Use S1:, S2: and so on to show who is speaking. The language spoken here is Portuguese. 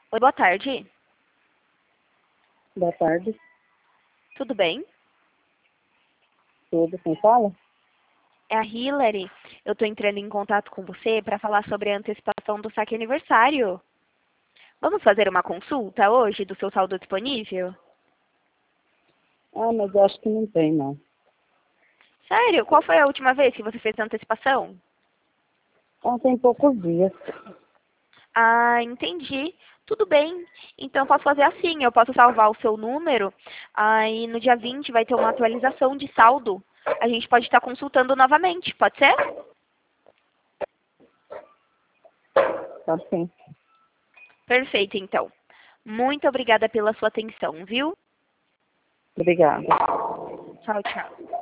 S1: Oi, boa tarde.
S2: Boa tarde.
S1: Tudo bem?
S2: Tudo, quem fala?
S1: É a Hillary. Eu estou entrando em contato com você para falar sobre a antecipação do saque aniversário. Vamos fazer uma consulta hoje do seu saldo disponível?
S2: Ah, mas eu acho que não tem, não.
S1: Sério? Qual foi a última vez que você fez a antecipação?
S2: Ah, tem poucos dias.
S1: Ah, entendi. Tudo bem. Então, eu posso fazer assim. Eu posso salvar o seu número. Aí, no dia 20 vai ter uma atualização de saldo. A gente pode estar consultando novamente. Pode ser?
S2: Tá sim.
S1: Perfeito, então. Muito obrigada pela sua atenção, viu?
S2: Obrigada.
S1: Tchau, tchau.